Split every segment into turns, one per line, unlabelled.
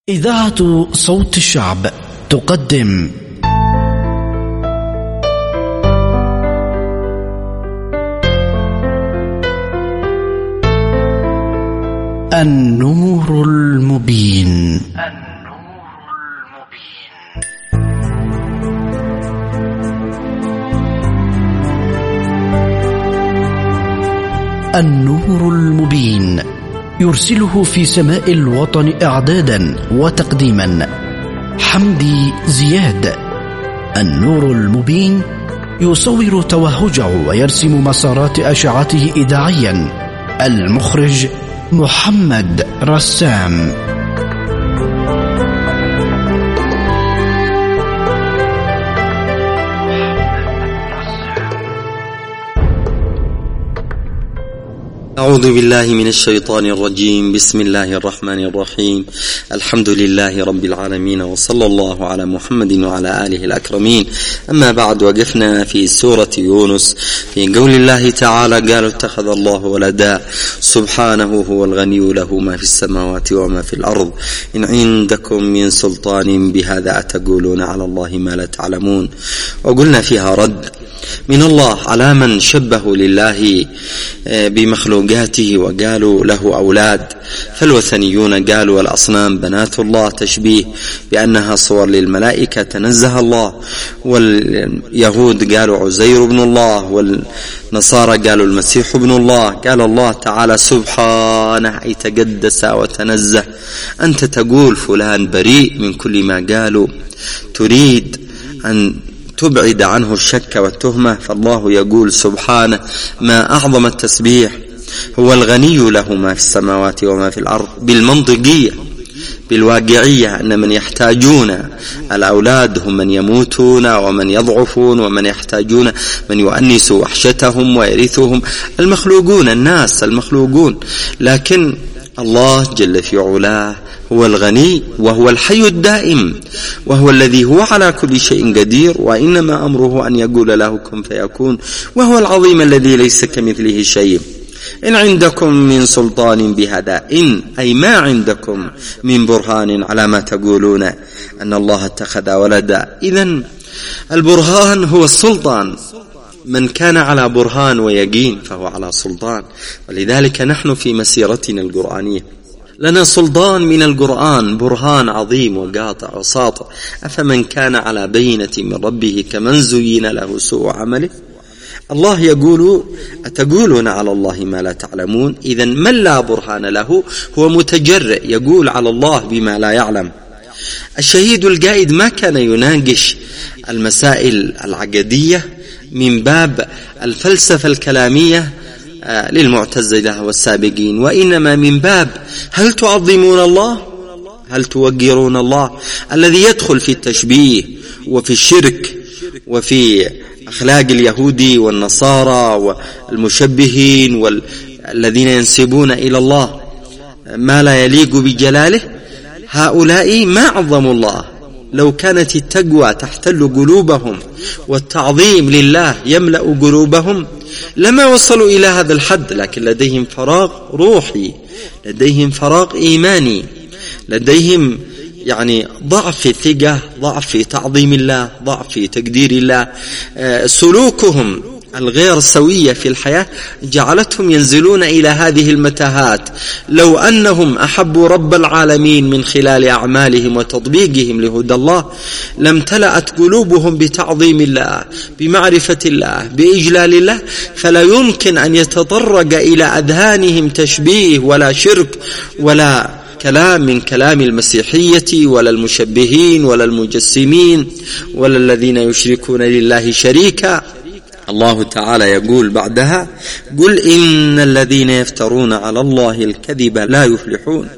إذاعة صوت الشعب تقدم النور المبين. النور المبين يرسله في سماء الوطن إعدادا وتقديما حمدي زياد. النور المبين يصور توهجه ويرسم مسارات أشعته إذاعيا. المخرج محمد رسام.
أعوذ بالله من الشيطان الرجيم. بسم الله الرحمن الرحيم. الحمد لله رب العالمين، وصلى الله على محمد وعلى آله الأكرمين. أما بعد، وقفنا في سورة يونس في قول الله تعالى: قالوا اتخذ الله ولدا سبحانه هو الغني له ما في السماوات وما في الأرض إن عندكم من سلطان بهذا أتقولون على الله ما لا تعلمون. وقلنا فيها رد من الله على من شبهوا لله بمخلوقاته وقالوا له أولاد، فالوثنيون قالوا الأصنام بنات الله، تشبيه بأنها صور للملائكة تنزه الله، واليهود قالوا عزير ابن الله، والنصارى قالوا المسيح ابن الله. قال الله تعالى سبحانه، أي تقدس وتنزه، أنت تقول فلان بريء من كل ما قالوا، تريد أن تبعد عنه الشك والتهمة، فالله يقول سبحانه ما أعظم التسبيح. هو الغني له ما في السماوات وما في الأرض، بالمنطقية بالواقعية، أن من يحتاجون الأولاد هم من يموتون ومن يضعفون ومن يحتاجون من يؤنس وحشتهم ويرثهم المخلوقون، الناس المخلوقون. لكن الله جل في علاه هو الغني، وهو الحي الدائم، وهو الذي هو على كل شيء قدير، وإنما أمره أن يقول له كن فيكون، وهو العظيم الذي ليس كمثله شيء. إن عندكم من سلطان بهذا، إن أي ما عندكم من برهان على ما تقولون أن الله اتخذ ولدا. إذن البرهان هو السلطان، من كان على برهان ويقين فهو على سلطان. ولذلك نحن في مسيرتنا القرآنية لنا سلطان من القرآن، برهان عظيم وقاطع وساطع. أفمن كان على بينة من ربه كمن زين له سوء عمله. الله يقول أتقولون على الله ما لا تعلمون. إذن من لا برهان له هو متجرئ، يقول على الله بما لا يعلم. الشهيد القائد ما كان يناقش المسائل العقدية من باب الفلسفة الكلامية للمعتزلة والسابقين، وإنما من باب هل تعظمون الله، هل توقرون الله، الذي يدخل في التشبيه وفي الشرك وفي أخلاق اليهودي والنصارى والمشبهين والذين ينسبون إلى الله ما لا يليق بجلاله. هؤلاء ما عظموا الله. لو كانت التقوى تحتل قلوبهم والتعظيم لله يملأ قلوبهم لما وصلوا إلى هذا الحد. لكن لديهم فراغ روحي، لديهم فراغ إيماني، لديهم ضعف في الثقة، ضعف في تعظيم الله، ضعف في تقدير الله. سلوكهم الغير سوية في الحياة جعلتهم ينزلون إلى هذه المتاهات. لو أنهم أحبوا رب العالمين من خلال أعمالهم وتطبيقهم لهدى الله لامتلأت قلوبهم بتعظيم الله، بمعرفة الله، بإجلال الله، فلا يمكن أن يتطرق إلى أذهانهم تشبيه ولا شرك ولا كلام من كلام المسيحية ولا المشبهين ولا المجسمين ولا الذين يشركون لله شريكا. الله تعالى يقول بعدها: قل إن الذين يفترون على الله الكذب لا يفلحون.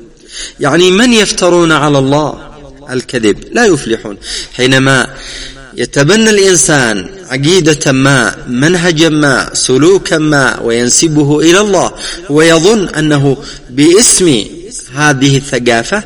من يفترون على الله الكذب لا يفلحون. حينما يتبنى الإنسان عقيدة ما، منهجا ما، سلوكا ما، وينسبه إلى الله ويظن أنه باسم هذه الثقافة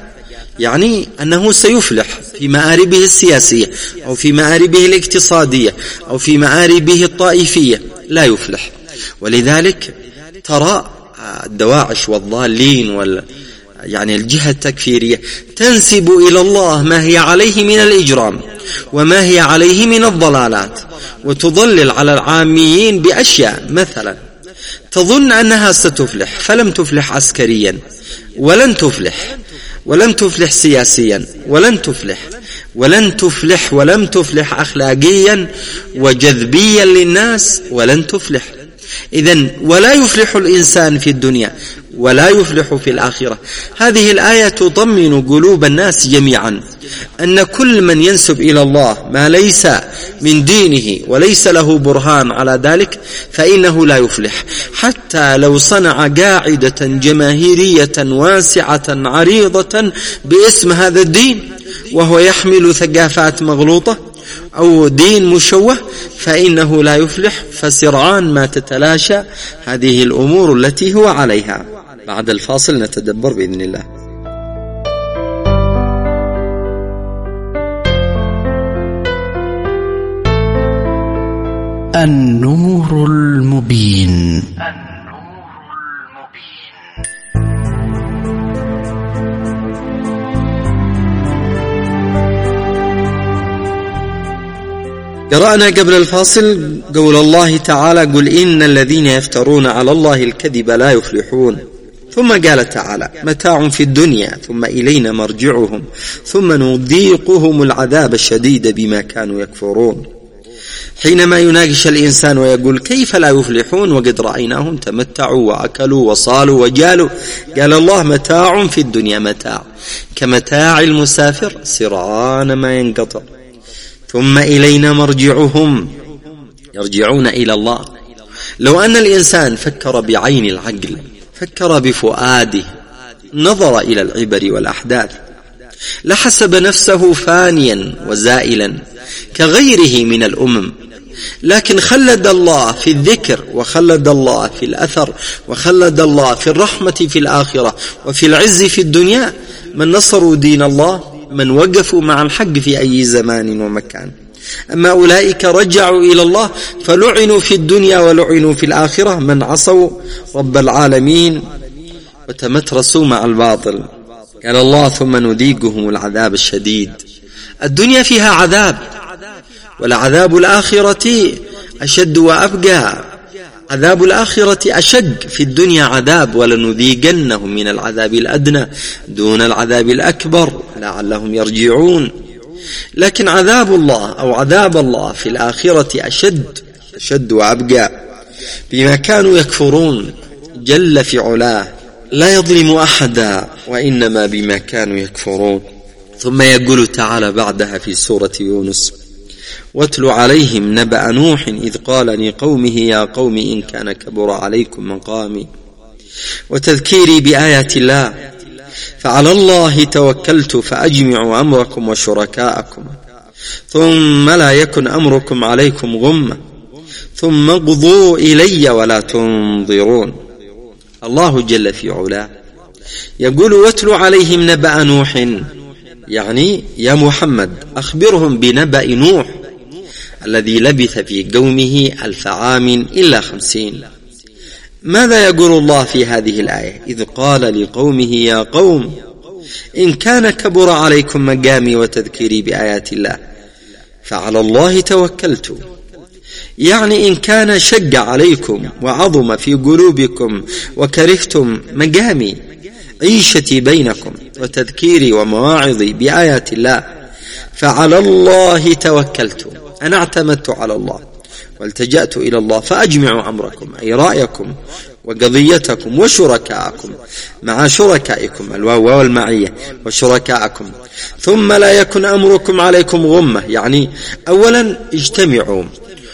أنه سيفلح في مآربه السياسية أو في مآربه الاقتصادية أو في مآربه الطائفية، لا يفلح. ولذلك ترى الدواعش والضالين يعني الجهة التكفيرية تنسب إلى الله ما هي عليه من الإجرام وما هي عليه من الضلالات، وتضلل على العاميين بأشياء، مثلا تظن أنها ستفلح فلم تفلح عسكريا، ولم تفلح سياسيا، ولم تفلح أخلاقيا وجذبيا للناس، ولن تفلح. إذن ولا يفلح الإنسان في الدنيا ولا يفلح في الآخرة. هذه الآية تضمن قلوب الناس جميعا أن كل من ينسب إلى الله ما ليس من دينه وليس له برهان على ذلك فإنه لا يفلح، حتى لو صنع قاعدة جماهيرية واسعة عريضة باسم هذا الدين وهو يحمل ثقافات مغلوطة أو دين مشوه فإنه لا يفلح، فسرعان ما تتلاشى هذه الأمور التي هو عليها. بعد الفاصل نتدبر بإذن الله.
النور المبين.
قرأنا قبل الفاصل قول الله تعالى: قل إن الذين يفترون على الله الكذب لا يفلحون. ثم قال تعالى: متاع في الدنيا ثم إلينا مرجعهم ثم نذيقهم العذاب الشديد بما كانوا يكفرون. حينما يناقش الإنسان ويقول كيف لا يفلحون وقد رأيناهم تمتعوا وأكلوا وصالوا وجالوا، قال الله: متاع في الدنيا، متاع كمتاع المسافر سرعان ما ينقطع، ثم إلينا مرجعهم، يرجعون إلى الله. لو أن الإنسان فكر بعين العقل، فكر بفؤاده، نظر إلى العبر والأحداث، لحسب نفسه فانيا وزائلا كغيره من الأمم، لكن خلد الله في الذكر، وخلد الله في الأثر، وخلد الله في الرحمة في الآخرة، وفي العز في الدنيا من نصروا دين الله، من وقفوا مع الحق في أي زمان ومكان. أما أولئك رجعوا إلى الله فلعنوا في الدنيا ولعنوا في الآخرة، من عصوا رب العالمين وتمترسوا مع الباطل. قال الله: ثم نذيقهم العذاب الشديد. الدنيا فيها عذاب، ولعذاب الآخرة أشد وأبقى. عذاب الآخرة أشد، في الدنيا عذاب ولنذيقنهم من العذاب الأدنى دون العذاب الأكبر لعلهم يرجعون. لكن عذاب الله أو عذاب الله في الآخرة أشد وأبقى بما كانوا يكفرون جل في علاه، لا يظلم أحدا وإنما بما كانوا يكفرون. ثم يقول تعالى بعدها في سورة يونس: واتل عليهم نبأ نوح إذ قال لقومه يا قوم إن كان كبر عليكم مقامي وتذكيري بآيات الله فعلى الله توكلت فأجمعوا أمركم وشركاءكم ثم لا يكن أمركم عليكم غمة ثم اقضوا إلي ولا تنظرون. الله جل في علاه يقول: واتل عليهم نبأ نوح، يعني يا محمد أخبرهم بنبأ نوح الذي لبث في قومه 1000 عام إلا 50. ماذا يقول الله في هذه الآية؟ إذ قال لقومه يا قوم إن كان كبر عليكم مقامي وتذكيري بآيات الله فعلى الله توكلت، يعني إن كان شق عليكم وعظم في قلوبكم وكرهتم مقامي عيشتي بينكم وتذكيري ومواعظي بآيات الله فعلى الله توكلت، أنا اعتمدت على الله والتجأت إلى الله، فأجمعوا أمركم أي رأيكم وقضيتكم وشركاءكم مع شركائكم الواو والمعية وشركاءكم، ثم لا يكن أمركم عليكم غمة، يعني أولا اجتمعوا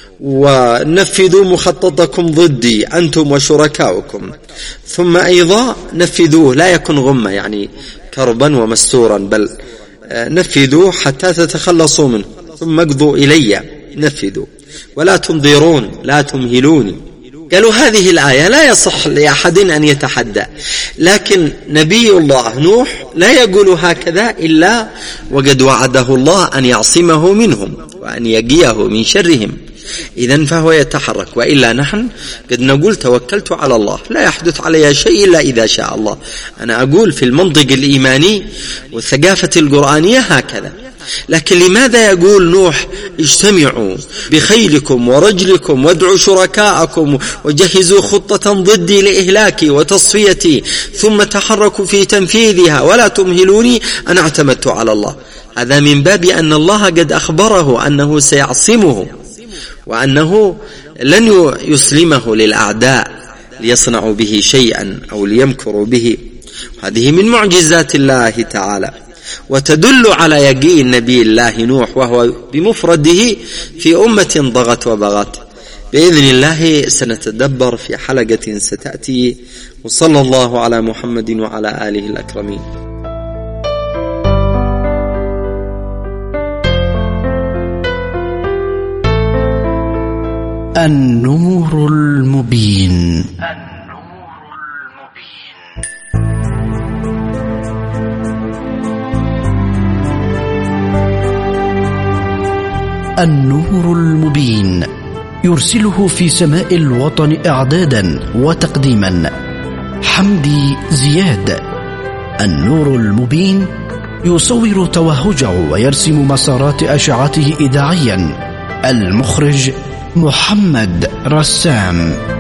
ونفذوا مخططكم ضدي أنتم وشركاؤكم، ثم أيضا نفذوه لا يكن غمة يعني كربا ومستورا، بل نفذوا حتى تتخلصوا منه، ثم اقضوا إلي، نفذوا ولا تنظرون لا تمهلوني. قالوا هذه الآية لا يصح لأحد أن يتحدى، لكن نبي الله نوح لا يقول هكذا إلا وقد وعده الله أن يعصمه منهم وأن يقيه من شرهم، إذن فهو يتحرك، وإلا نحن قد نقول توكلت على الله، لا يحدث علي شيء إلا إذا شاء الله. أنا أقول في المنطق الإيماني والثقافة القرآنية هكذا. لكن لماذا يقول نوح اجتمعوا بخيلكم ورجلكم وادعوا شركاءكم وجهزوا خطة ضدي لإهلاكي وتصفيتي ثم تحركوا في تنفيذها ولا تمهلوني أنا اعتمدت على الله؟ هذا من باب أن الله قد أخبره أنه سيعصمه وأنه لن يسلمه للأعداء ليصنعوا به شيئا أو ليمكروا به. هذه من معجزات الله تعالى، وتدل على يقين نبي الله نوح وهو بمفرده في أمة ضغت وبغت. بإذن الله سنتدبر في حلقة ستأتي، وصلى الله على محمد وعلى آله الأكرمين.
النور المبين. النور المبين يرسله في سماء الوطن إعدادا وتقديما حمدي زياد. النور المبين يصور توهجه ويرسم مسارات أشعته إذاعيا. المخرج محمد رسام.